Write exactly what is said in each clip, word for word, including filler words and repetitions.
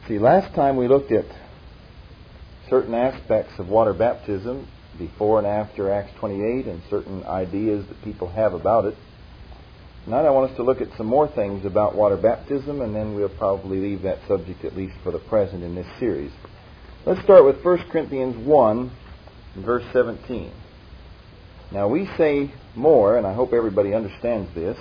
See, last time we looked at certain aspects of water baptism before and after Acts twenty-eight and certain ideas that people have about it. Tonight I want us to look at some more things about water baptism, and then we'll probably leave that subject at least for the present in this series. Let's start with First Corinthians one, verse seventeen. Now we say more, and I hope everybody understands this,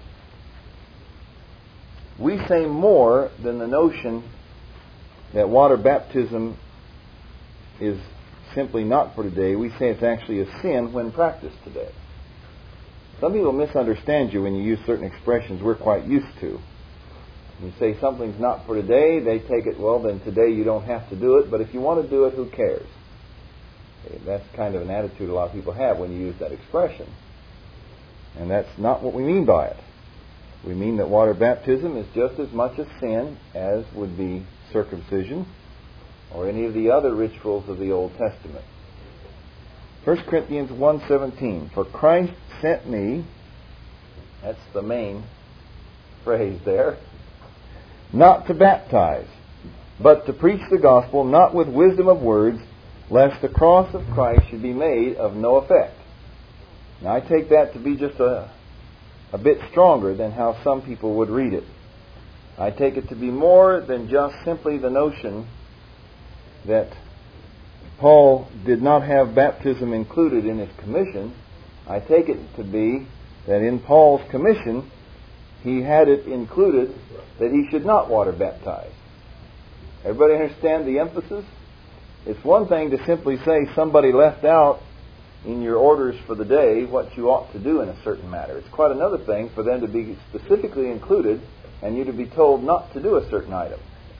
we say more than the notion that water baptism is simply not for today. We say it's actually a sin when practiced today. Some people misunderstand you when you use certain expressions we're quite used to. You say something's not for today, they take it, well, then today you don't have to do it, but if you want to do it, who cares? Okay, that's kind of an attitude a lot of people have when you use that expression. And that's not what we mean by it. We mean that water baptism is just as much a sin as would be circumcision or any of the other rituals of the Old Testament. First Corinthians one seventeen, for Christ sent me, that's the main phrase there, not to baptize, but to preach the gospel, not with wisdom of words, lest the cross of Christ should be made of no effect. Now I take that to be just a, a bit stronger than how some people would read it. I take it to be more than just simply the notion that Paul did not have baptism included in his commission. I take it to be that in Paul's commission, he had it included that he should not water baptize. Everybody understand the emphasis? It's one thing to simply say somebody left out in your orders for the day what you ought to do in a certain matter. It's quite another thing for them to be specifically included and you to be told not to do a certain item.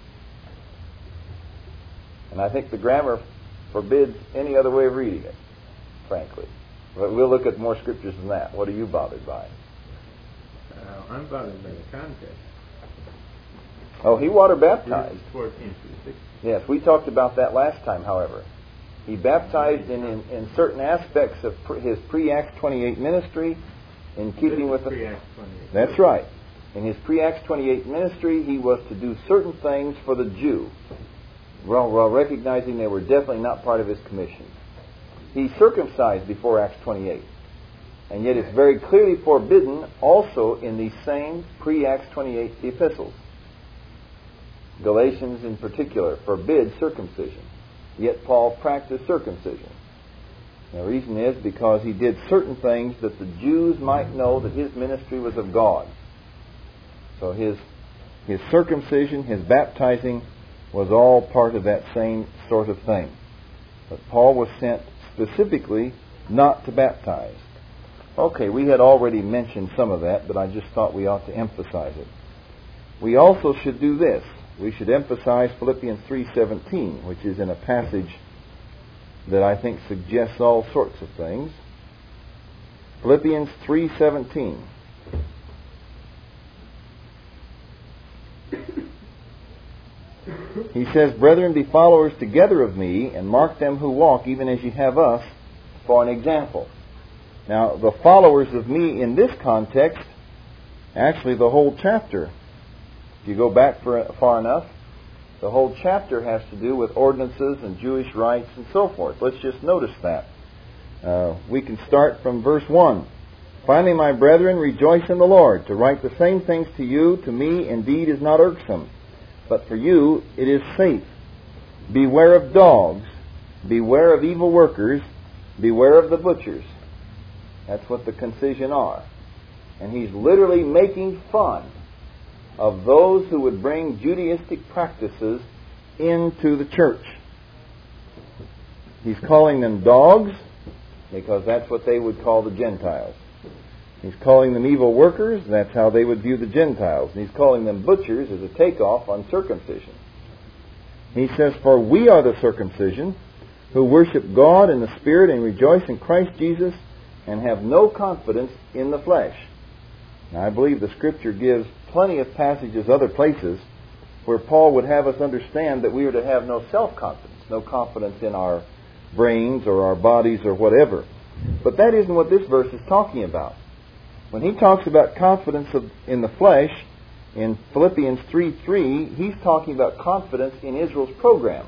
And I think the grammar forbids any other way of reading it, frankly. But we'll look at more scriptures than that. What are you bothered by? Uh, I'm bothered by the context. Oh, he water baptized. fourteen through sixteen. Yes, we talked about that last time, however. He baptized in, in, in certain aspects of pre, his pre-Acts twenty-eight ministry in keeping with the... Pre-Acts twenty-eight. That's right. In his pre-Acts twenty-eight ministry, he was to do certain things for the Jew, while, while recognizing they were definitely not part of his commission. He circumcised before Acts twenty-eight. And yet it's very clearly forbidden also in these same pre-Acts twenty-eight epistles. Galatians in particular forbids circumcision. Yet Paul practiced circumcision. The reason is because he did certain things that the Jews might know that his ministry was of God. So his his circumcision, his baptizing, was all part of that same sort of thing. But Paul was sent specifically not to baptize. Okay, we had already mentioned some of that, but I just thought we ought to emphasize it. We also should do this. We should emphasize Philippians three seventeen, which is in a passage that I think suggests all sorts of things. Philippians three seventeen. He says, brethren, be followers together of me, and mark them who walk, even as ye have us, for an example. Now, the followers of me in this context, actually the whole chapter, if you go back for, far enough, the whole chapter has to do with ordinances and Jewish rites and so forth. Let's just notice that. Uh, we can start from verse one. Finally, my brethren, rejoice in the Lord. To write the same things to you, to me, indeed, is not irksome. But for you, it is safe. Beware of dogs. Beware of evil workers. Beware of the butchers. That's what the concision are. And he's literally making fun of those who would bring Judaistic practices into the church. He's calling them dogs because that's what they would call the Gentiles. He's calling them evil workers. That's how they would view the Gentiles. And he's calling them butchers as a takeoff on circumcision. He says, for we are the circumcision who worship God in the Spirit and rejoice in Christ Jesus and have no confidence in the flesh. Now, I believe the Scripture gives plenty of passages other places where Paul would have us understand that we are to have no self-confidence, no confidence in our brains or our bodies or whatever. But that isn't what this verse is talking about. When he talks about confidence of, in the flesh, In Philippians three three, he's talking about confidence in Israel's program.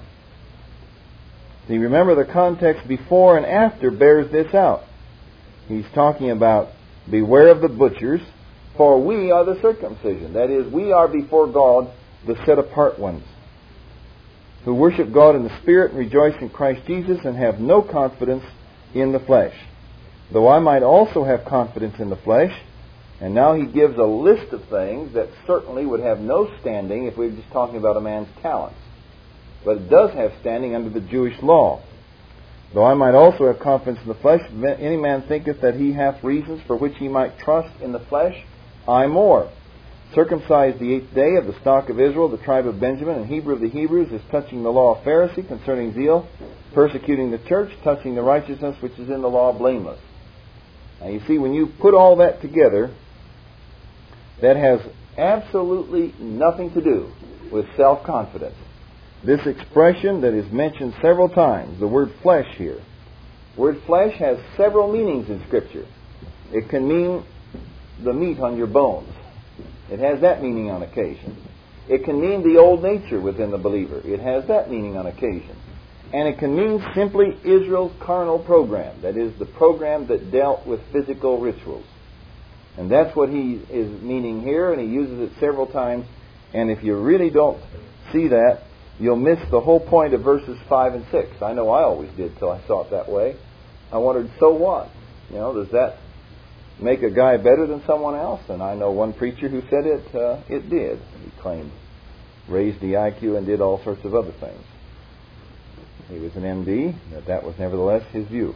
See, remember the context before and after bears this out. He's talking about, beware of the butchers, for we are the circumcision. That is, we are before God the set-apart ones, who worship God in the Spirit and rejoice in Christ Jesus and have no confidence in the flesh. Though I might also have confidence in the flesh. And now he gives a list of things that certainly would have no standing if we were just talking about a man's talents. But it does have standing under the Jewish law. Though I might also have confidence in the flesh, if any man thinketh that he hath reasons for which he might trust in the flesh, I more. Circumcised the eighth day, of the stock of Israel, the tribe of Benjamin, and Hebrew of the Hebrews, as touching the law of Pharisee, concerning zeal, persecuting the church, touching the righteousness which is in the law, blameless. Now you see, when you put all that together, that has absolutely nothing to do with self-confidence. This expression that is mentioned several times, the word flesh here. The word flesh has several meanings in Scripture. It can mean the meat on your bones. It has that meaning on occasion. It can mean the old nature within the believer. It has that meaning on occasion. And it can mean simply Israel's carnal program. That is, the program that dealt with physical rituals. And that's what he is meaning here, and he uses it several times. And if you really don't see that, you'll miss the whole point of verses five and six. I know I always did till I saw it that way. I wondered, so what? You know, does that make a guy better than someone else? And I know one preacher who said it, uh, it did. He claimed, raised the I Q and did all sorts of other things. He was an M D, but that was nevertheless his view.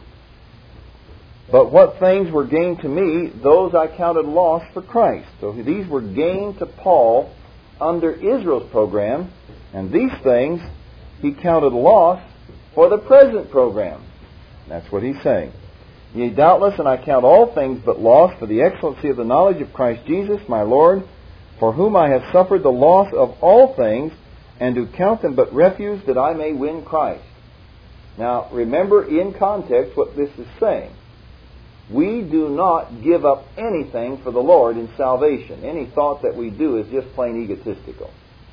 But what things were gained to me, those I counted loss for Christ. So these were gained to Paul under Israel's program, and these things he counted loss for the present program. That's what he's saying. Yea, doubtless, and I count all things but loss for the excellency of the knowledge of Christ Jesus, my Lord, for whom I have suffered the loss of all things, and do count them but refuse that I may win Christ. Now, remember in context what this is saying. We do not give up anything for the Lord in salvation. Any thought that we do is just plain egotistical.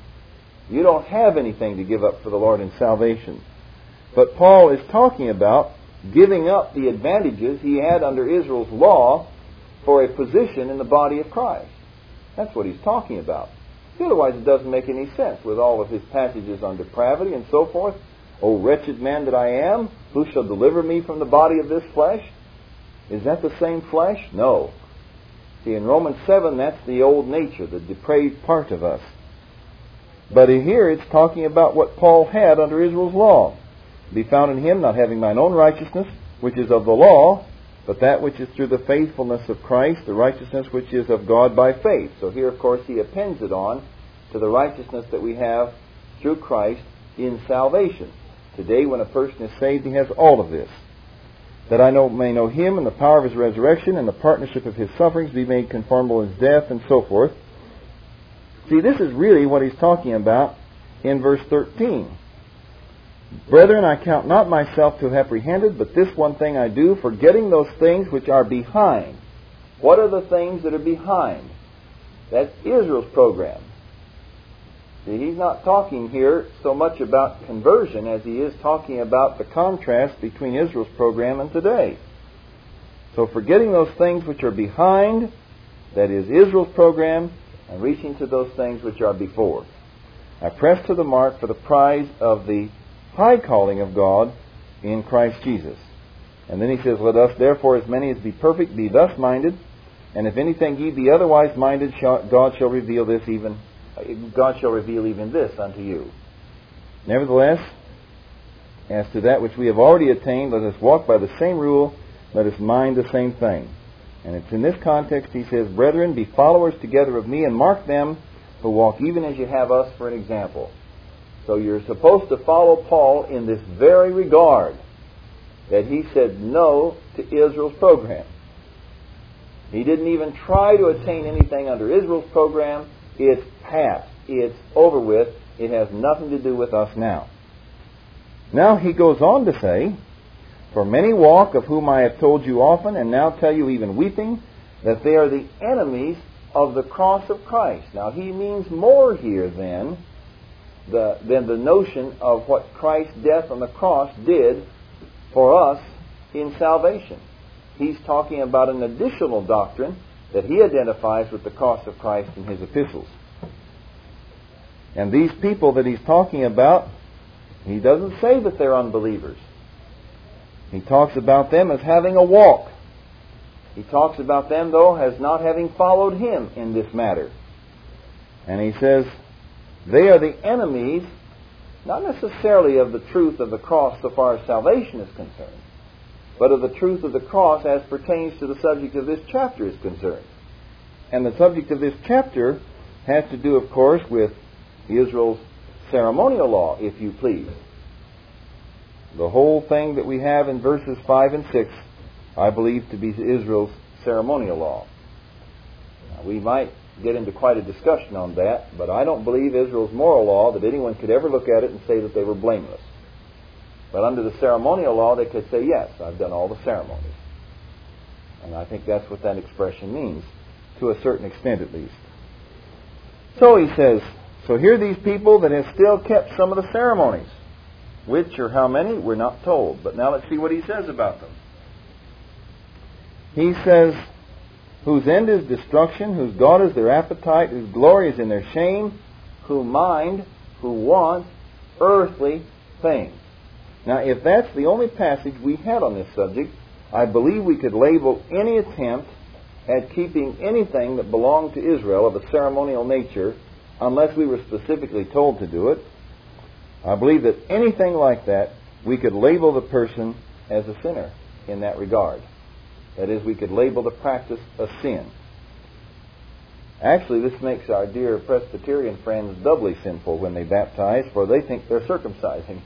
You don't have anything to give up for the Lord in salvation. But Paul is talking about giving up the advantages he had under Israel's law for a position in the body of Christ. That's what he's talking about. Otherwise it doesn't make any sense with all of his passages on depravity and so forth. O wretched man that I am, who shall deliver me from the body of this flesh? Is that the same flesh? No. See, in Romans seven, that's the old nature, the depraved part of us. But here it's talking about what Paul had under Israel's law. Be found in him, not having mine own righteousness, which is of the law, but that which is through the faithfulness of Christ, the righteousness which is of God by faith. So here, of course, he appends it on to the righteousness that we have through Christ in salvation. Today, when a person is saved, he has all of this. That I know, may know him and the power of his resurrection and the partnership of his sufferings, be made conformable in his death, and so forth. See, this is really what he's talking about in verse thirteen. Brethren, I count not myself to have apprehended, but this one thing I do, forgetting those things which are behind. What are the things that are behind? That's Israel's program. See, he's not talking here so much about conversion as he is talking about the contrast between Israel's program and today. So forgetting those things which are behind, that is Israel's program, and reaching to those things which are before. I press to the mark for the prize of the high calling of God in Christ Jesus. And then he says, let us therefore, as many as be perfect, be thus minded, and if anything ye be otherwise minded, shall, God shall reveal this even God shall reveal even this unto you. Nevertheless, as to that which we have already attained, let us walk by the same rule, let us mind the same thing. And it's in this context he says, brethren, be followers together of me, and mark them who walk even as you have us for an example. So you're supposed to follow Paul in this very regard, that he said no to Israel's program. He didn't even try to attain anything under Israel's program. It's past. It's over with. It has nothing to do with us now. Now he goes on to say, for many walk, of whom I have told you often, and now tell you even weeping, that they are the enemies of the cross of Christ. Now, he means more here than the, than the notion of what Christ's death on the cross did for us in salvation. He's talking about an additional doctrine that he identifies with the cross of Christ in his epistles. And these people that he's talking about, he doesn't say that they're unbelievers. He talks about them as having a walk. He talks about them, though, as not having followed him in this matter. And he says they are the enemies, not necessarily of the truth of the cross so far as salvation is concerned, but of the truth of the cross as pertains to the subject of this chapter is concerned. And the subject of this chapter has to do, of course, with Israel's ceremonial law, if you please. The whole thing that we have in verses five and six, I believe to be Israel's ceremonial law. Now, we might get into quite a discussion on that, but I don't believe Israel's moral law that anyone could ever look at it and say that they were blameless. But under the ceremonial law, they could say, yes, I've done all the ceremonies. And I think that's what that expression means, to a certain extent at least. So he says, so here are these people that have still kept some of the ceremonies. Which or how many, we're not told. But now let's see what he says about them. He says, whose end is destruction, whose God is their appetite, whose glory is in their shame, who mind, who want earthly things. Now, if that's the only passage we had on this subject, I believe we could label any attempt at keeping anything that belonged to Israel of a ceremonial nature, unless we were specifically told to do it. I believe that anything like that, we could label the person as a sinner in that regard. That is, we could label the practice a sin. Actually, this makes our dear Presbyterian friends doubly sinful when they baptize, for they think they're circumcising.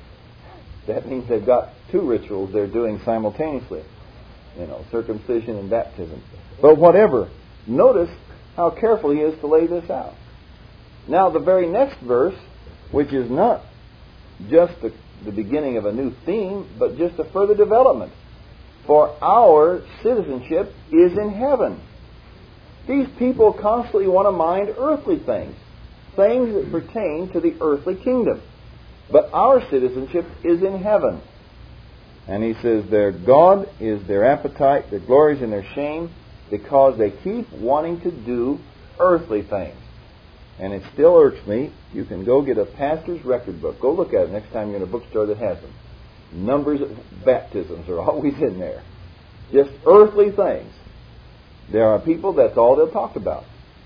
That means they've got two rituals they're doing simultaneously. You know, circumcision and baptism. But whatever, notice how careful he is to lay this out. Now, the very next verse, which is not just the, the beginning of a new theme, but just a further development. For our citizenship is in heaven. These people constantly want to mind earthly things, things that pertain to the earthly kingdom. But our citizenship is in heaven. And he says their God is their appetite, their glory is in their shame, because they keep wanting to do earthly things. And it still irks me. You can go get a pastor's record book. Go look at it next time you're in a bookstore that has them. Numbers of baptisms are always in there. Just earthly things. There are people, that's all they'll talk about.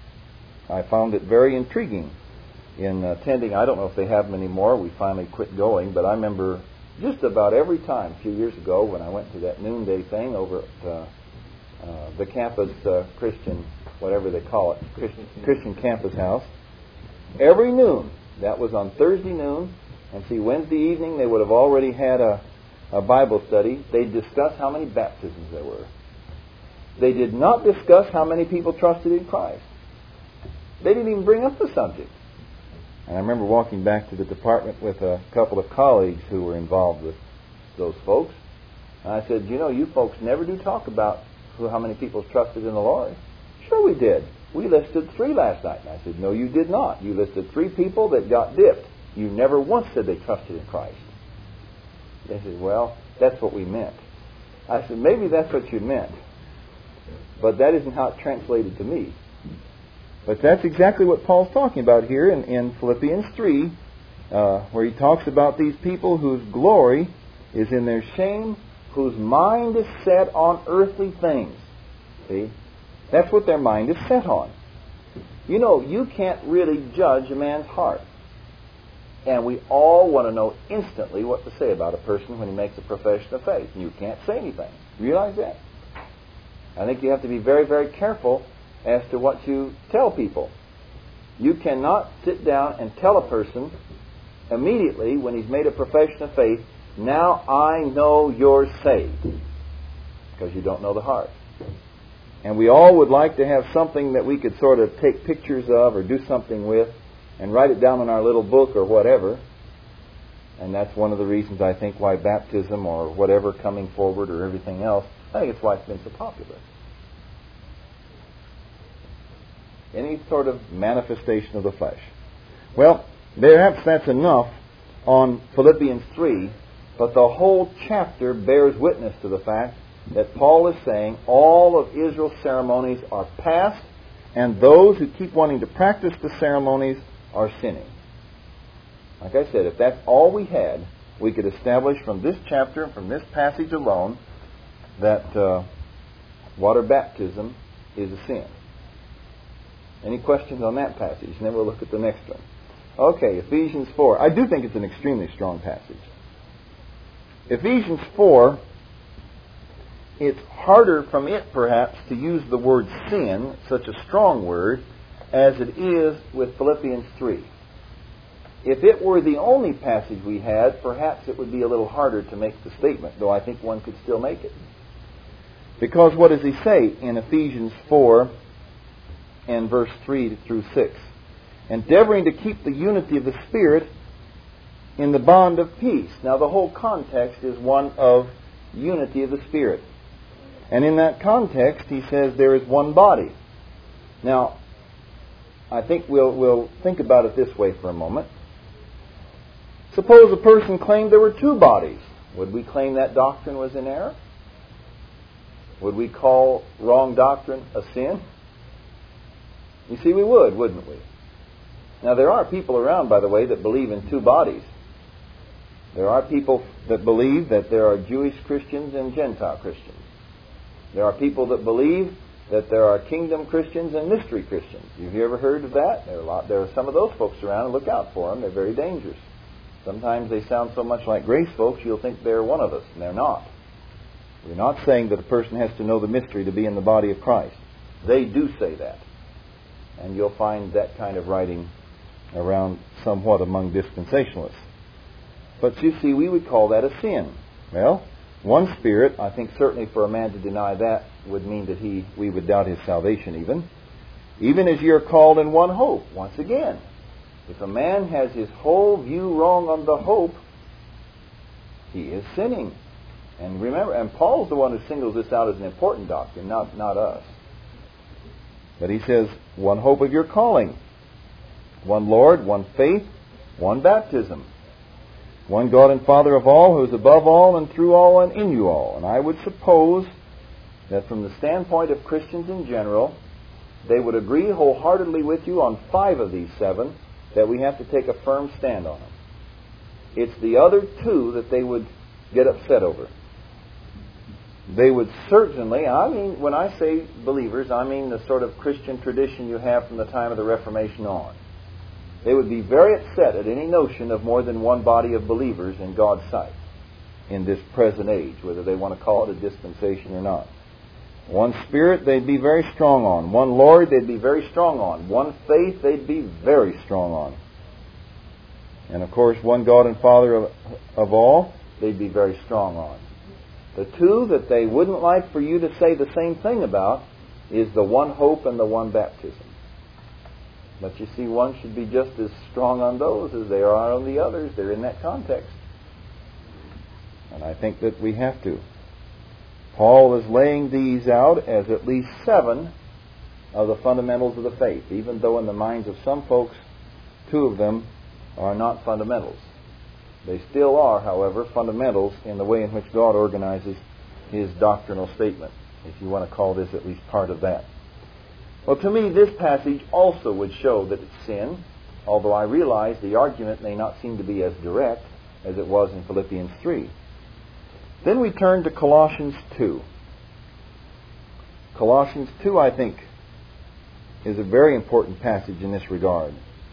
I found it very intriguing in attending. I don't know if they have them anymore. We finally quit going. But I remember just about every time a few years ago when I went to that noonday thing over at uh, uh, the campus uh, Christian, whatever they call it, Christian, Christian campus house. Every noon, that was on Thursday noon, and see, Wednesday evening they would have already had a, a Bible study. They'd discuss how many baptisms there were. They did not discuss how many people trusted in Christ. They didn't even bring up the subject. And I remember walking back to the department with a couple of colleagues who were involved with those folks. And I said, you know, you folks never do talk about who, how many people trusted in the Lord. Sure we did. We listed three last night. And I said, no, you did not. You listed three people that got dipped. You never once said they trusted in Christ. They said, well, that's what we meant. I said, maybe that's what you meant. But that isn't how it translated to me. But that's exactly what Paul's talking about here in, in Philippians three, uh, where he talks about these people whose glory is in their shame, whose mind is set on earthly things. See? That's what their mind is set on. You know, you can't really judge a man's heart. And we all want to know instantly what to say about a person when he makes a profession of faith. And you can't say anything. Realize that? I think you have to be very, very careful as to what you tell people. You cannot sit down and tell a person immediately when he's made a profession of faith, now I know you're saved. Because you don't know the heart. And we all would like to have something that we could sort of take pictures of or do something with and write it down in our little book or whatever. And that's one of the reasons I think why baptism or whatever coming forward or everything else, I think it's why it's been so popular. Any sort of manifestation of the flesh. Well, perhaps that's enough on Philippians three, but the whole chapter bears witness to the fact that Paul is saying all of Israel's ceremonies are past, and those who keep wanting to practice the ceremonies are sinning. Like I said, if that's all we had, we could establish from this chapter, from this passage alone, that uh, water baptism is a sin. Any questions on that passage? And then we'll look at the next one. Okay, Ephesians four. I do think it's an extremely strong passage. Ephesians four, it's harder from it, perhaps, to use the word sin, such a strong word, as it is with Philippians three. If it were the only passage we had, perhaps it would be a little harder to make the statement, though I think one could still make it. Because what does he say in Ephesians four and verse three through six? Endeavoring to keep the unity of the Spirit in the bond of peace. Now the whole context is one of unity of the Spirit. And in that context, he says there is one body. Now, I think we'll, we'll think about it this way for a moment. Suppose a person claimed there were two bodies. Would we claim that doctrine was in error? Would we call wrong doctrine a sin? You see, we would, wouldn't we? Now, there are people around, by the way, that believe in two bodies. There are people that believe that there are Jewish Christians and Gentile Christians. There are people that believe that there are kingdom Christians and mystery Christians. Have you ever heard of that? There are, a lot, there are some of those folks around, and look out for them. They're very dangerous. Sometimes they sound so much like grace folks, you'll think they're one of us, and they're not. We're not saying that a person has to know the mystery to be in the body of Christ. They do say that. And you'll find that kind of writing around somewhat among dispensationalists. But you see, we would call that a sin. Well, one Spirit, I think certainly for a man to deny that would mean that he we would doubt his salvation even. Even as you're called in one hope. Once again, if a man has his whole view wrong on the hope, he is sinning. And remember, and Paul's the one who singles this out as an important doctrine, not, not us. But he says, one hope of your calling. One Lord, one faith, one baptism. One God and Father of all, who is above all and through all and in you all. And I would suppose that from the standpoint of Christians in general, they would agree wholeheartedly with you on five of these seven, that we have to take a firm stand on them. It's the other two that they would get upset over. They would certainly, I mean, when I say believers, I mean the sort of Christian tradition you have from the time of the Reformation on. They would be very upset at any notion of more than one body of believers in God's sight in this present age, whether they want to call it a dispensation or not. One Spirit they'd be very strong on. One Lord they'd be very strong on. One faith they'd be very strong on. And of course, one God and Father of, of all they'd be very strong on. The two that they wouldn't like for you to say the same thing about is the one hope and the one baptism. But you see, one should be just as strong on those as they are on the others. They're in that context. And I think that we have to. Paul is laying these out as at least seven of the fundamentals of the faith, even though in the minds of some folks, two of them are not fundamentals. They still are, however, fundamentals in the way in which God organizes His doctrinal statement, if you want to call this at least part of that. Well, to me, this passage also would show that it's sin, although I realize the argument may not seem to be as direct as it was in Philippians three. Then we turn to Colossians two. Colossians two, I think, is a very important passage in this regard.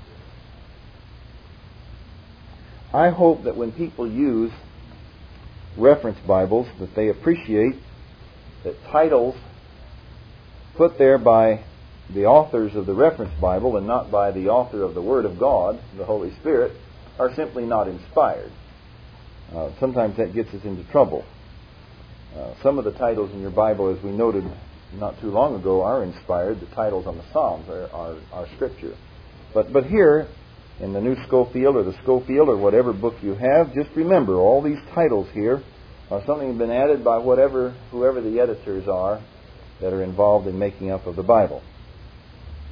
I hope that when people use reference Bibles, that they appreciate that titles put there by the authors of the reference Bible and not by the author of the Word of God, the Holy Spirit, are simply not inspired. Uh, sometimes that gets us into trouble. Uh, some of the titles in your Bible, as we noted not too long ago, are inspired. The titles on the Psalms are, are, are Scripture. But, but here, in the New Schofield or the Schofield or whatever book you have, just remember all these titles here are something that's been added by whatever, whoever the editors are that are involved in making up of the Bible.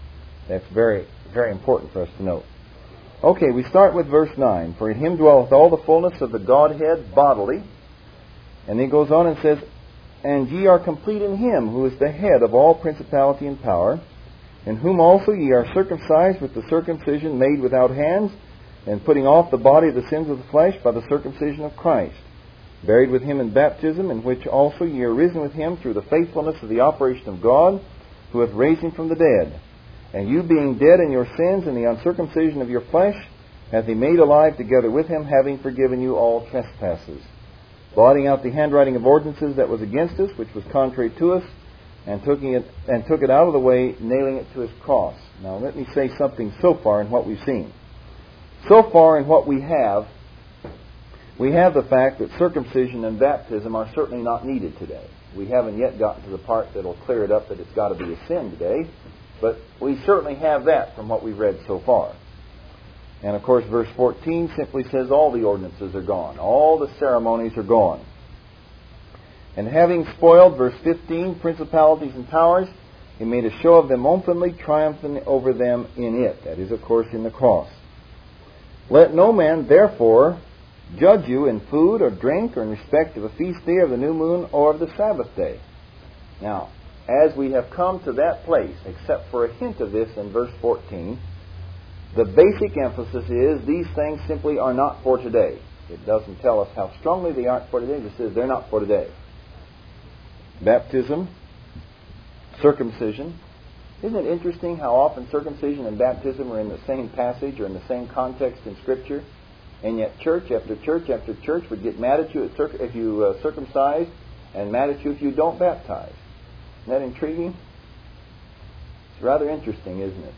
That's very, very important for us to note. Okay, we start with verse nine. For in him dwelleth all the fullness of the Godhead bodily. And then he goes on and says, and ye are complete in him, who is the head of all principality and power, in whom also ye are circumcised with the circumcision made without hands, and putting off the body of the sins of the flesh by the circumcision of Christ, buried with him in baptism, in which also ye are risen with him through the faithfulness of the operation of God, who hath raised him from the dead. And you being dead in your sins and the uncircumcision of your flesh, hath he made alive together with him, having forgiven you all trespasses, blotting out the handwriting of ordinances that was against us, which was contrary to us, and took it, and took it out of the way, nailing it to his cross. Now let me say something so far in what we've seen. So far in what we have, we have the fact that circumcision and baptism are certainly not needed today. We haven't yet gotten to the part that will clear it up that it's got to be a sin today, but we certainly have that from what we've read so far. And of course, verse fourteen simply says all the ordinances are gone. All the ceremonies are gone. And having spoiled, verse fifteen, principalities and powers, he made a show of them openly, triumphing over them in it. That is, of course, in the cross. Let no man, therefore, judge you in food or drink or in respect of a feast day, of the new moon, or of the Sabbath day. Now, as we have come to that place, except for a hint of this in verse fourteen, the basic emphasis is these things simply are not for today. It doesn't tell us how strongly they aren't for today. It just says they're not for today. Baptism, circumcision. Isn't it interesting how often circumcision and baptism are in the same passage or in the same context in Scripture? And yet church after church after church would get mad at you if you uh, circumcise, and mad at you if you don't baptize. Isn't that intriguing? It's rather interesting, isn't it?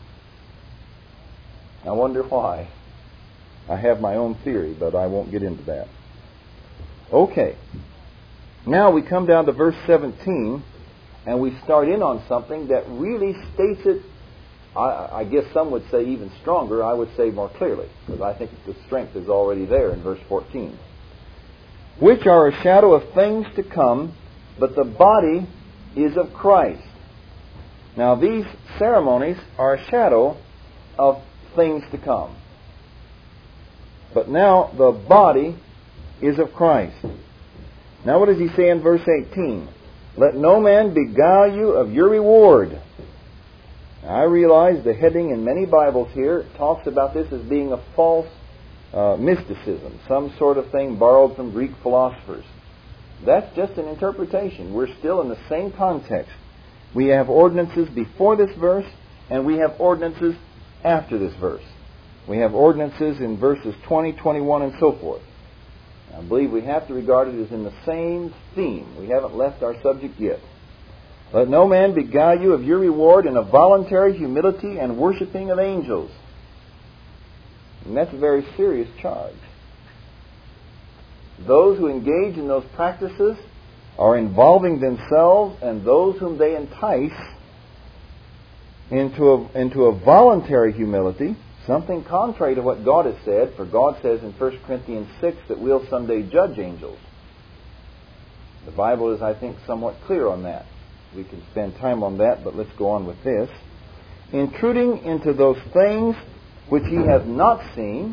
I wonder why. I have my own theory, but I won't get into that. Okay. Now we come down to verse seventeen, and we start in on something that really states it, I, I guess some would say even stronger, I would say more clearly, because I think the strength is already there in verse fourteen. Which are a shadow of things to come, but the body is of Christ. Now these ceremonies are a shadow of things to come. But now the body is of Christ. Now what does he say in verse eighteen? Let no man beguile you of your reward. Now, I realize the heading in many Bibles here talks about this as being a false uh, mysticism, some sort of thing borrowed from Greek philosophers. That's just an interpretation. We're still in the same context. We have ordinances before this verse, and we have ordinances after this verse. We have ordinances in verses twenty, twenty-one, and so forth. I believe we have to regard it as in the same theme. We haven't left our subject yet. Let no man beguile you of your reward in a voluntary humility and worshiping of angels. And that's a very serious charge. Those who engage in those practices are involving themselves and those whom they entice into a, into a voluntary humility, something contrary to what God has said, for God says in First Corinthians six that we'll someday judge angels. The Bible is, I think, somewhat clear on that. We can spend time on that, but let's go on with this. Intruding into those things which he hath not seen,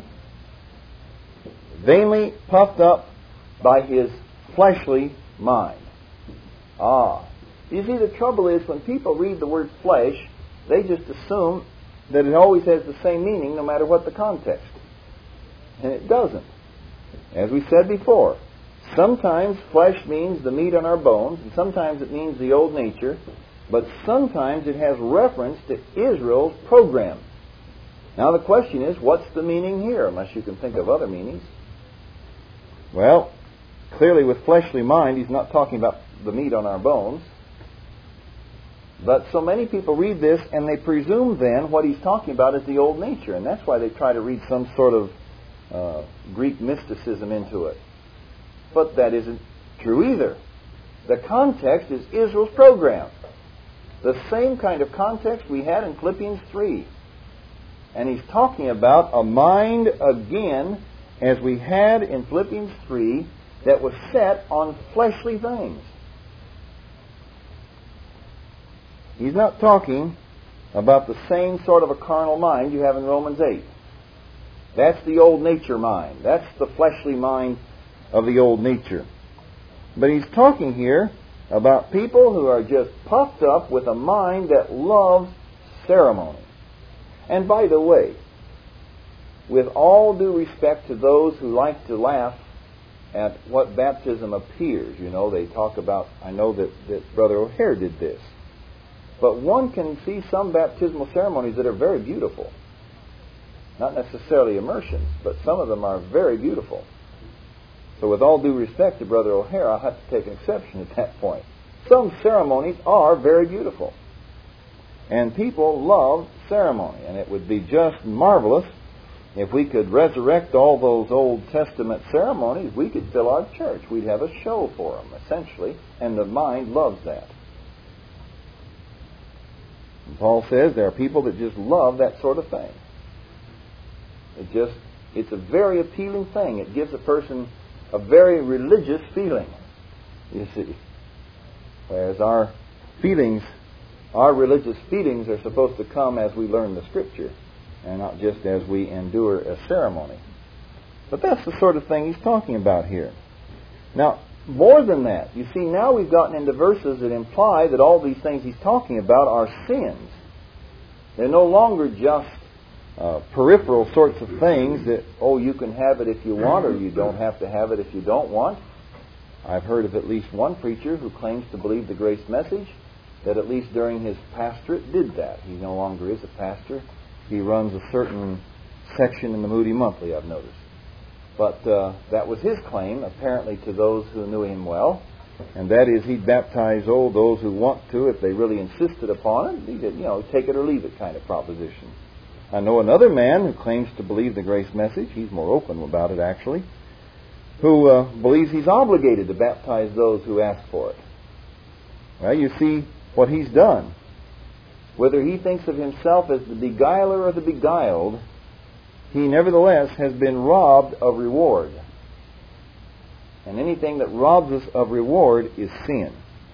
vainly puffed up by his fleshly mind. Ah, you see, the trouble is when people read the word flesh, they just assume that it always has the same meaning no matter what the context. And it doesn't. As we said before, sometimes flesh means the meat on our bones, and sometimes it means the old nature, but sometimes it has reference to Israel's program. Now the question is, what's the meaning here, unless you can think of other meanings? Well, clearly with fleshly mind, he's not talking about the meat on our bones. But so many people read this and they presume then what he's talking about is the old nature. And that's why they try to read some sort of uh, Greek mysticism into it. But that isn't true either. The context is Israel's program. The same kind of context we had in Philippians three. And he's talking about a mind again, as we had in Philippians three, that was set on fleshly things. He's not talking about the same sort of a carnal mind you have in Romans eight. That's the old nature mind. That's the fleshly mind of the old nature. But he's talking here about people who are just puffed up with a mind that loves ceremony. And by the way, with all due respect to those who like to laugh at what baptism appears, you know, they talk about, I know that, that Brother O'Hare did this, but one can see some baptismal ceremonies that are very beautiful. Not necessarily immersions, but some of them are very beautiful. So with all due respect to Brother O'Hare, I'll have to take an exception at that point. Some ceremonies are very beautiful. And people love ceremony. And it would be just marvelous if we could resurrect all those Old Testament ceremonies. We could fill our church. We'd have a show for them, essentially. And the mind loves that. And Paul says there are people that just love that sort of thing. It just, it's a very appealing thing. It gives a person a very religious feeling, you see. Whereas our feelings, our religious feelings are supposed to come as we learn the Scripture and not just as we endure a ceremony. But that's the sort of thing he's talking about here. Now, more than that, you see, now we've gotten into verses that imply that all these things he's talking about are sins. They're no longer just Uh, peripheral sorts of things that, oh, you can have it if you want, or you don't have to have it if you don't want. I've heard of at least one preacher who claims to believe the grace message that at least during his pastorate did that. He no longer is a pastor. He runs a certain section in the Moody Monthly, I've noticed. But uh, that was his claim, apparently, to those who knew him well. And that is, he'd baptize, oh, those who want to, if they really insisted upon it. He did, you know, take it or leave it kind of proposition. I know another man who claims to believe the grace message. He's more open about it, actually. Who uh, believes he's obligated to baptize those who ask for it. Well, you see what he's done. Whether he thinks of himself as the beguiler or the beguiled, he nevertheless has been robbed of reward. And anything that robs us of reward is sin.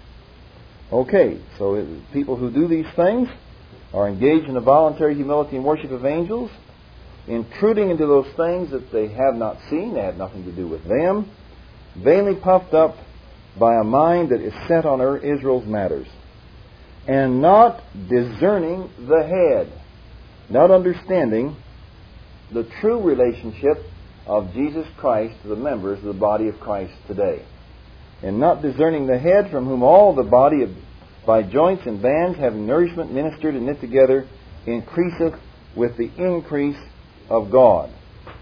Okay, so people who do these things are engaged in the voluntary humility and worship of angels, intruding into those things that they have not seen, they have nothing to do with them, vainly puffed up by a mind that is set on Israel's matters, and not discerning the head, not understanding the true relationship of Jesus Christ to the members of the body of Christ today, and not discerning the head, from whom all the body of by joints and bands, having nourishment ministered and knit together, increaseth with the increase of God.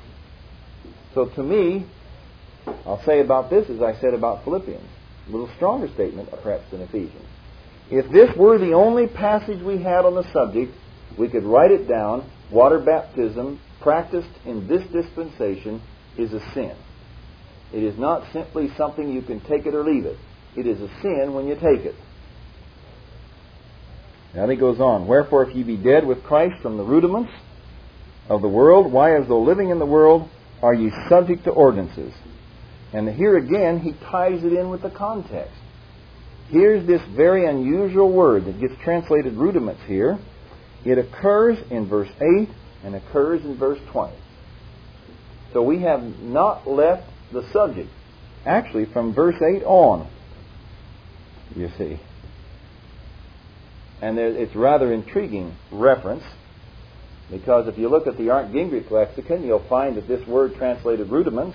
So to me, I'll say about this as I said about Philippians. A little stronger statement, perhaps, than Ephesians. If this were the only passage we had on the subject, we could write it down. Water baptism, practiced in this dispensation, is a sin. It is not simply something you can take it or leave it. It is a sin when you take it. Now he goes on, wherefore if ye be dead with Christ from the rudiments of the world, why as though living in the world are ye subject to ordinances? And here again he ties it in with the context. Here's this very unusual word that gets translated rudiments here. It occurs in verse eight and occurs in verse twenty. So we have not left the subject. Actually, from verse eight on, you see. And it's rather intriguing reference, because if you look at the Arndt Gingrich lexicon, you'll find that this word translated rudiments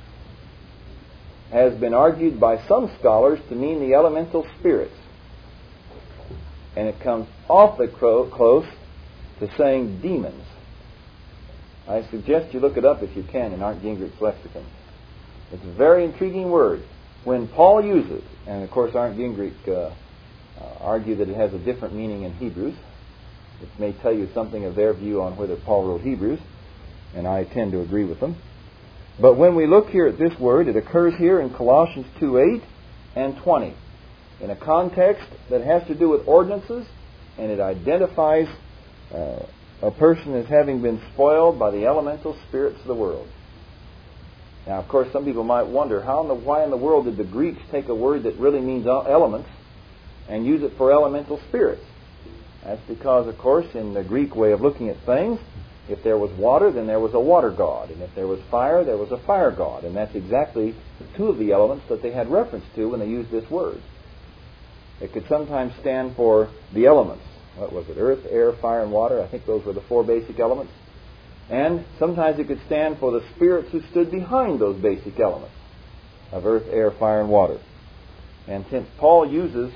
has been argued by some scholars to mean the elemental spirits. And it comes awfully close to saying demons. I suggest you look it up if you can in Arndt Gingrich's lexicon. It's a very intriguing word. When Paul uses, and of course Arndt Gingrich uh, Uh, argue that it has a different meaning in Hebrews, which may tell you something of their view on whether Paul wrote Hebrews, and I tend to agree with them. But when we look here at this word, it occurs here in Colossians two eight and twenty, in a context that has to do with ordinances, and it identifies uh, a person as having been spoiled by the elemental spirits of the world. Now, of course, some people might wonder, how in the, why in the world did the Greeks take a word that really means elements and use it for elemental spirits? That's because, of course, in the Greek way of looking at things, if there was water, then there was a water god. And if there was fire, there was a fire god. And that's exactly two of the elements that they had reference to when they used this word. It could sometimes stand for the elements. What was it? Earth, air, fire, and water. I think those were the four basic elements. And sometimes it could stand for the spirits who stood behind those basic elements of earth, air, fire, and water. And since Paul uses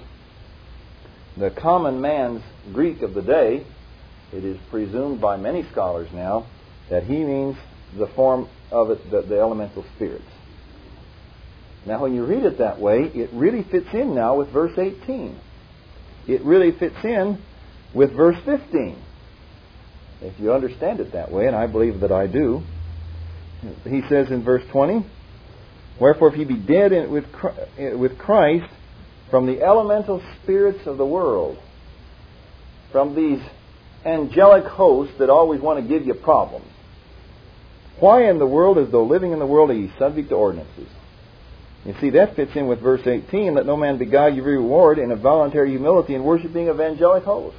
the common man's Greek of the day, it is presumed by many scholars now that he means the form of it, the, the elemental spirits. Now, when you read it that way, it really fits in now with verse eighteen. It really fits in with verse fifteen. If you understand it that way, and I believe that I do, he says in verse twenty, "Wherefore, if ye be dead in, with, with Christ from the elemental spirits of the world," from these angelic hosts that always want to give you problems. "Why in the world, as though living in the world, are ye subject to ordinances?" You see, that fits in with verse eighteen, "Let no man beguile you reward in a voluntary humility in worshipping of angelic hosts."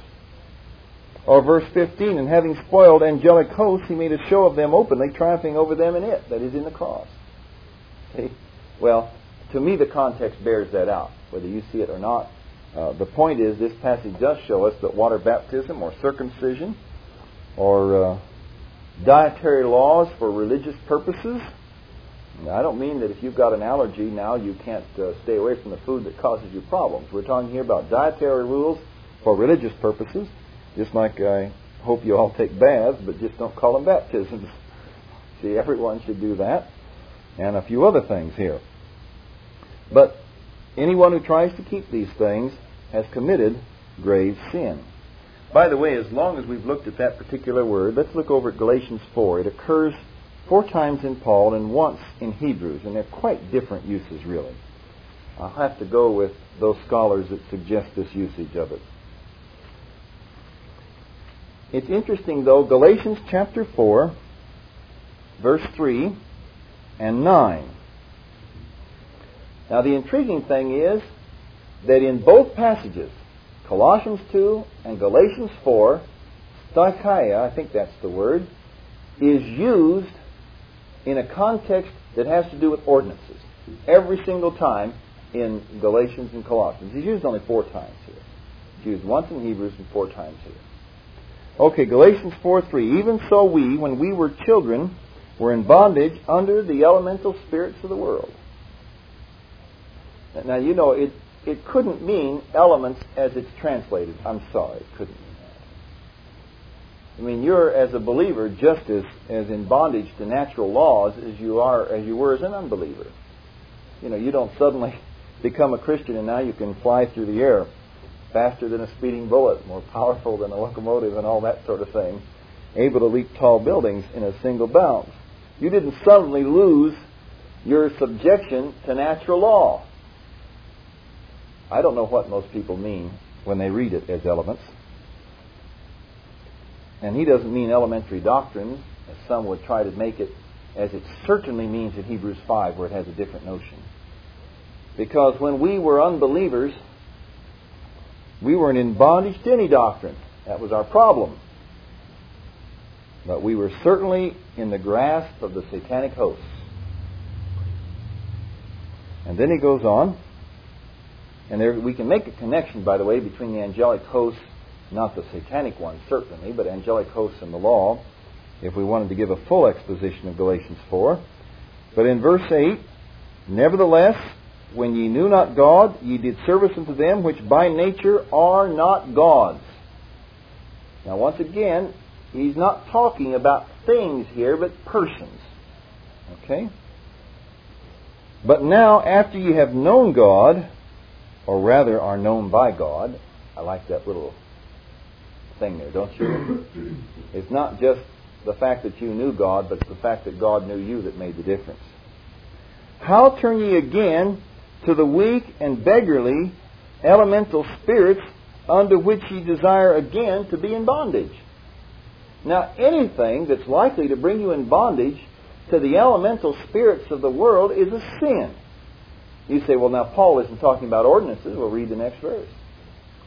Or verse fifteen, "And having spoiled angelic hosts, he made a show of them openly, triumphing over them in it," that is, in the cross. See? Well, to me the context bears that out, whether you see it or not. Uh, the point is, this passage does show us that water baptism or circumcision or uh, dietary laws for religious purposes. Now, I don't mean that if you've got an allergy now you can't uh, stay away from the food that causes you problems. We're talking here about dietary rules for religious purposes, just like I hope you all take baths, but just don't call them baptisms. See, everyone should do that, and a few other things here. But anyone who tries to keep these things has committed grave sin. By the way, as long as we've looked at that particular word, let's look over at Galatians four. It occurs four times in Paul and once in Hebrews, and they're quite different uses, really. I'll have to go with those scholars that suggest this usage of it. It's interesting, though, Galatians chapter four, verse three and nine. Now, the intriguing thing is that in both passages, Colossians two and Galatians four, stoicheia, I think that's the word, is used in a context that has to do with ordinances. Every single time in Galatians and Colossians. It's used only four times here. It's used once in Hebrews and four times here. Okay, Galatians four three. "Even so we, when we were children, were in bondage under the elemental spirits of the world." Now, you know, it, it couldn't mean elements as it's translated. I'm sorry, it couldn't mean that. I mean, you're, as a believer, just as, as in bondage to natural laws as you are, as you were as an unbeliever. You know, you don't suddenly become a Christian and now you can fly through the air faster than a speeding bullet, more powerful than a locomotive and all that sort of thing, able to leap tall buildings in a single bound. You didn't suddenly lose your subjection to natural law. I don't know what most people mean when they read it as elements. And he doesn't mean elementary doctrines, as some would try to make it, as it certainly means in Hebrews five, where it has a different notion. Because when we were unbelievers, we weren't in bondage to any doctrine. That was our problem. But we were certainly in the grasp of the satanic hosts. And then he goes on. And there, we can make a connection, by the way, between the angelic hosts, not the satanic ones certainly, but angelic hosts and the law, if we wanted to give a full exposition of Galatians four. But in verse eight, "Nevertheless, when ye knew not God, ye did service unto them which by nature are not gods." Now, once again, he's not talking about things here, but persons. Okay? "But now, after ye have known God," or rather are known by God. I like that little thing there, don't you? It's not just the fact that you knew God, but it's the fact that God knew you that made the difference. "How turn ye again to the weak and beggarly elemental spirits unto which ye desire again to be in bondage?" Now, anything that's likely to bring you in bondage to the elemental spirits of the world is a sin. You say, well, now Paul isn't talking about ordinances. We'll read the next verse.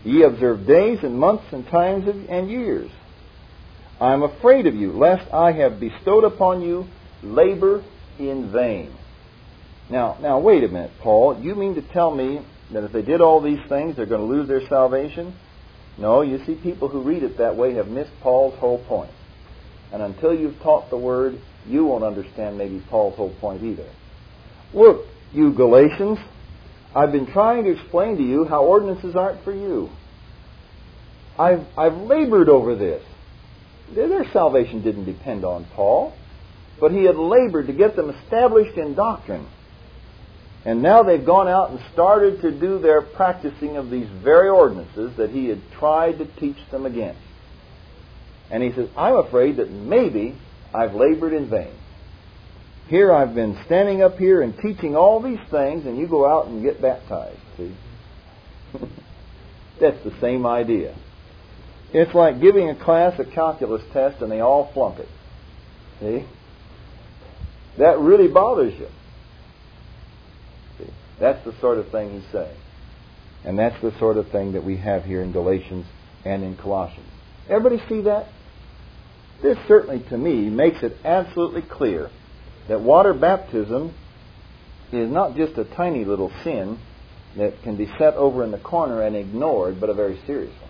Ye observe days and months and times and years. I am afraid of you, lest I have bestowed upon you labor in vain. Now, now wait a minute, Paul. You mean to tell me that if they did all these things, they're going to lose their salvation? No, you see, people who read it that way have missed Paul's whole point. And until you've taught the Word, you won't understand maybe Paul's whole point either. Look, you Galatians, I've been trying to explain to you how ordinances aren't for you. I've, I've labored over this. Their salvation didn't depend on Paul, but he had labored to get them established in doctrine. And now they've gone out and started to do their practicing of these very ordinances that he had tried to teach them against. And he says, I'm afraid that maybe I've labored in vain. Here I've been standing up here and teaching all these things, and you go out and get baptized. See? That's the same idea. It's like giving a class a calculus test and they all flunk it. See? That really bothers you. See? That's the sort of thing he's saying. And that's the sort of thing that we have here in Galatians and in Colossians. Everybody see that? This certainly, to me, makes it absolutely clear that water baptism is not just a tiny little sin that can be set over in the corner and ignored, but a very serious one.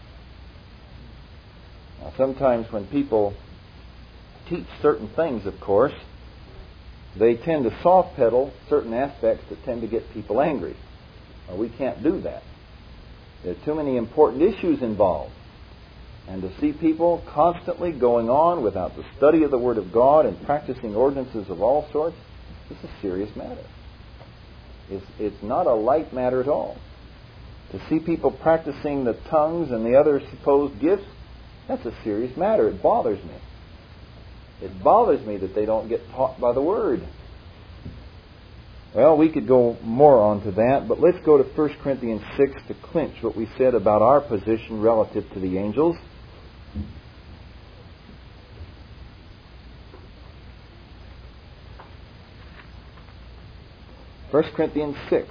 Now, sometimes when people teach certain things, of course, they tend to soft pedal certain aspects that tend to get people angry. Well, we can't do that. There are too many important issues involved. And to see people constantly going on without the study of the Word of God and practicing ordinances of all sorts, it's a serious matter. It's, it's not a light matter at all. To see people practicing the tongues and the other supposed gifts, that's a serious matter. It bothers me. It bothers me that they don't get taught by the Word. Well, we could go more on to that, but let's go to First Corinthians six to clinch what we said about our position relative to the angels. First Corinthians six.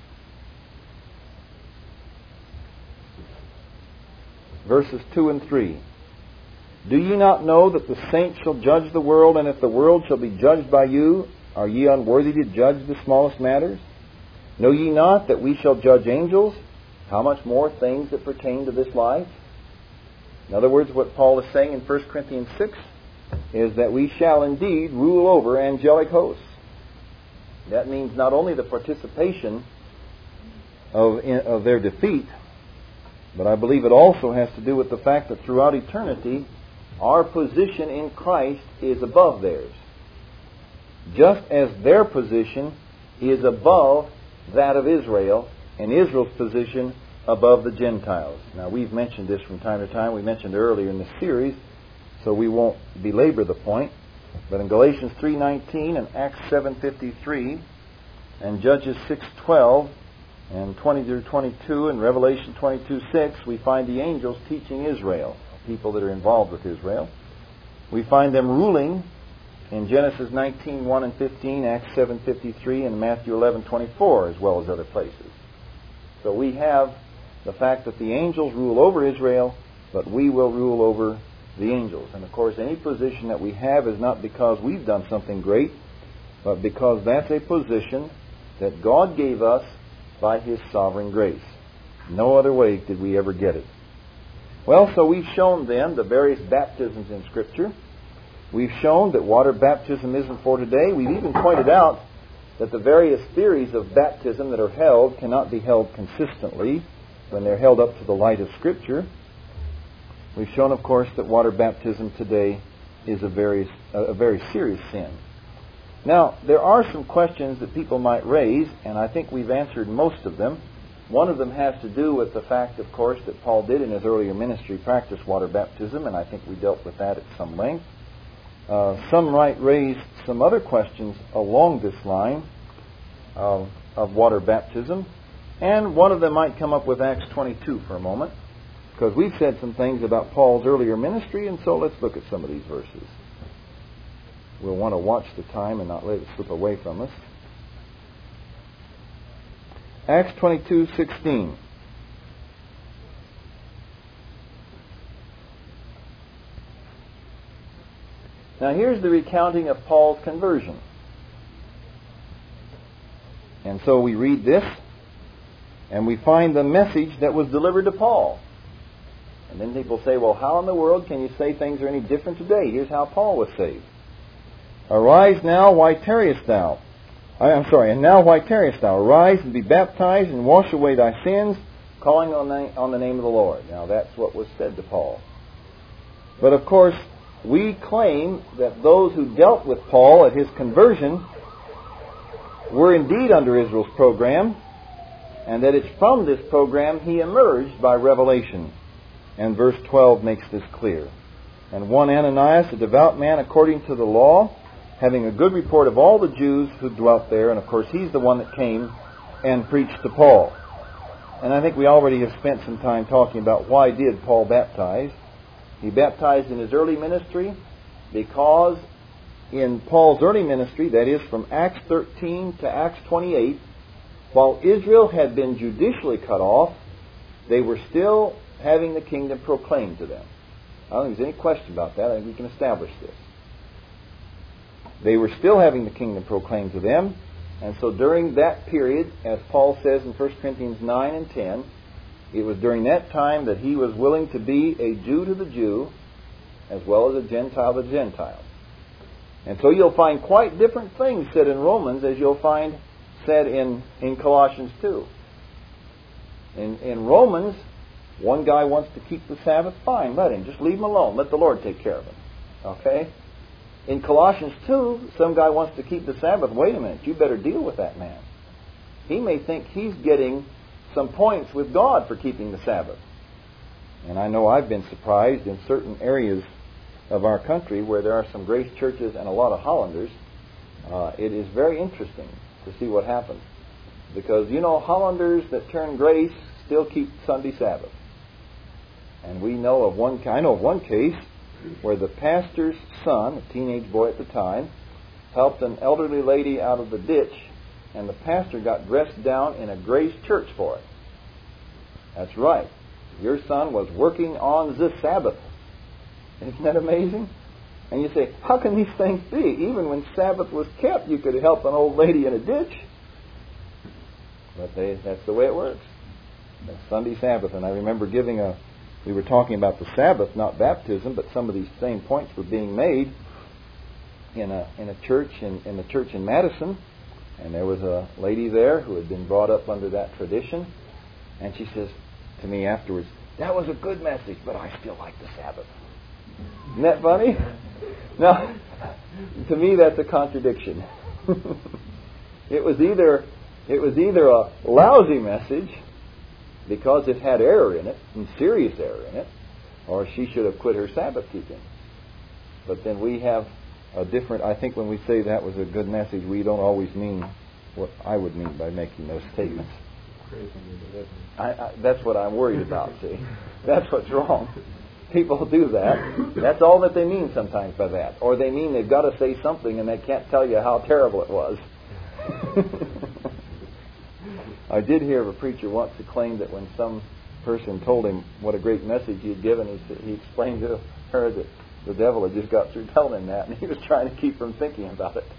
Verses two and three. Do ye not know that the saints shall judge the world, and if the world shall be judged by you, are ye unworthy to judge the smallest matters? Know ye not that we shall judge angels? How much more things that pertain to this life? In other words, what Paul is saying in First Corinthians six is that we shall indeed rule over angelic hosts. That means not only the participation of, of their defeat, but I believe it also has to do with the fact that throughout eternity, our position in Christ is above theirs. Just as their position is above that of Israel, and Israel's position above the Gentiles. Now, we've mentioned this from time to time. We mentioned earlier in the series, so we won't belabor the point. But in Galatians three nineteen and Acts seven fifty-three and Judges six twelve and twenty through twenty-two and Revelation twenty-two six, we find the angels teaching Israel, people that are involved with Israel. We find them ruling in Genesis nineteen one and fifteen, Acts seven fifty-three, and Matthew eleven twenty-four, as well as other places. So we have the fact that the angels rule over Israel, but we will rule over the angels. And of course, any position that we have is not because we've done something great, but because that's a position that God gave us by His sovereign grace. No other way did we ever get it. Well, so we've shown then the various baptisms in Scripture. We've shown that water baptism isn't for today. We've even pointed out that the various theories of baptism that are held cannot be held consistently when they're held up to the light of Scripture. We've shown, of course, that water baptism today is a very, a very serious sin. Now, there are some questions that people might raise, and I think we've answered most of them. One of them has to do with the fact, of course, that Paul did in his earlier ministry practice water baptism, and I think we dealt with that at some length. Uh, some might raise some other questions along this line of, of water baptism, and one of them might come up with Acts twenty-two for a moment, because we've said some things about Paul's earlier ministry, and so let's look at some of these verses. We'll want to watch the time and not let it slip away from us. Acts twenty-two sixteen. Now here's the recounting of Paul's conversion. And so we read this, and we find the message that was delivered to Paul. And then people say, well, how in the world can you say things are any different today? Here's how Paul was saved. Arise now, why tarriest thou? I, I'm sorry, and now why tarriest thou? Arise and be baptized and wash away thy sins, calling on the, on the name of the Lord. Now that's what was said to Paul. But of course, we claim that those who dealt with Paul at his conversion were indeed under Israel's program, and that it's from this program he emerged by revelation. And verse twelve makes this clear. And one Ananias, a devout man according to the law, having a good report of all the Jews who dwelt there, and of course he's the one that came and preached to Paul. And I think we already have spent some time talking about why did Paul baptize. He baptized in his early ministry because in Paul's early ministry, that is from Acts thirteen to Acts twenty-eight, while Israel had been judicially cut off, they were still having the kingdom proclaimed to them. I don't think there's any question about that. I think we can establish this. They were still having the kingdom proclaimed to them, and so during that period, as Paul says in First Corinthians nine and ten, it was during that time that he was willing to be a Jew to the Jew, as well as a Gentile to the Gentile. And so you'll find quite different things said in Romans as you'll find said in, in Colossians two. In, in Romans, one guy wants to keep the Sabbath, fine, let him. Just leave him alone. Let the Lord take care of him. Okay? In Colossians two, some guy wants to keep the Sabbath. Wait a minute, you better deal with that man. He may think he's getting some points with God for keeping the Sabbath. And I know I've been surprised in certain areas of our country where there are some grace churches and a lot of Hollanders. Uh, it is very interesting to see what happens. Because, you know, Hollanders that turn grace still keep Sunday Sabbath. And we know of one, I know of one case where the pastor's son, a teenage boy at the time, helped an elderly lady out of the ditch, and the pastor got dressed down in a grace church for it. That's right. Your son was working on the Sabbath. Isn't that amazing? And you say, how can these things be? Even when Sabbath was kept, you could help an old lady in a ditch. But they, that's the way it works. That's Sunday Sabbath. And I remember giving a, we were talking about the Sabbath, not baptism, but some of these same points were being made in a in a church in, in the church in Madison. And there was a lady there who had been brought up under that tradition. And she says to me afterwards, that was a good message, but I still like the Sabbath. Isn't that funny? Now, to me that's a contradiction. It was either it was either a lousy message because it had error in it, and serious error in it, or she should have quit her Sabbath keeping. But then we have a different, I think when we say that was a good message, we don't always mean what I would mean by making those statements. I, I, that's what I'm worried about, see. That's what's wrong. People do that. That's all that they mean sometimes by that. Or they mean they've got to say something and they can't tell you how terrible it was. I did hear of a preacher once who claimed that when some person told him what a great message he had given, he, said, he explained to her that the devil had just got through telling him that, and he was trying to keep from thinking about it.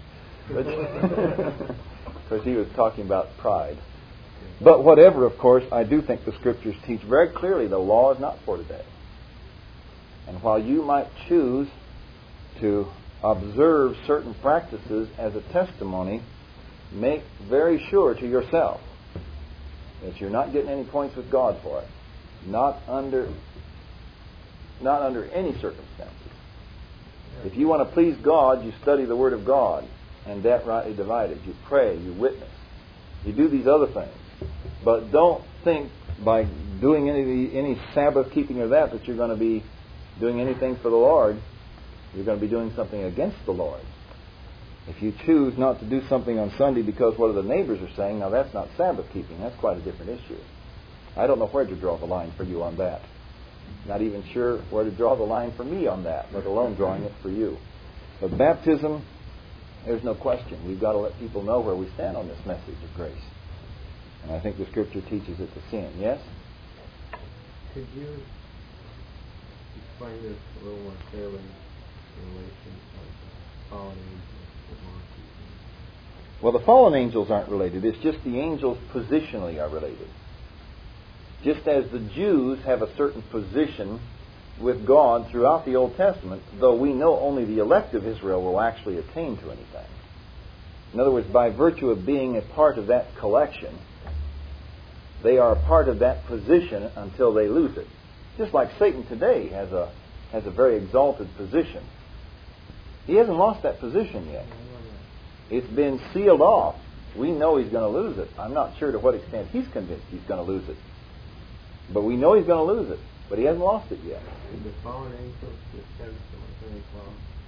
Because he was talking about pride. But whatever, of course, I do think the Scriptures teach very clearly the law is not for today. And while you might choose to observe certain practices as a testimony, make very sure to yourself that you're not getting any points with God for it. Not under, not under any circumstances. If you want to please God, you study the Word of God, and that rightly divided. You pray, you witness, you do these other things. But don't think by doing any any Sabbath keeping or that that you're going to be doing anything for the Lord. You're going to be doing something against the Lord. If you choose not to do something on Sunday because what the neighbors are saying, now that's not Sabbath keeping. That's quite a different issue. I don't know where to draw the line for you on that. Not even sure where to draw the line for me on that, let alone drawing it for you. But baptism, there's no question. We've got to let people know where we stand on this message of grace. And I think the Scripture teaches it to sin. Yes? Could you explain this a little more clearly? relation of fallen angels to monkeys? Well, the fallen angels aren't related. It's just the angels positionally are related. Just as the Jews have a certain position with God throughout the Old Testament, though we know only the elect of Israel will actually attain to anything. In other words, by virtue of being a part of that collection, they are a part of that position until they lose it. Just like Satan today has a has a very exalted position. He hasn't lost that position yet. It's been sealed off. We know he's going to lose it. I'm not sure to what extent he's convinced he's going to lose it. But we know he's going to lose it. But he hasn't lost it yet. Did the fallen angels descend from a great cloud?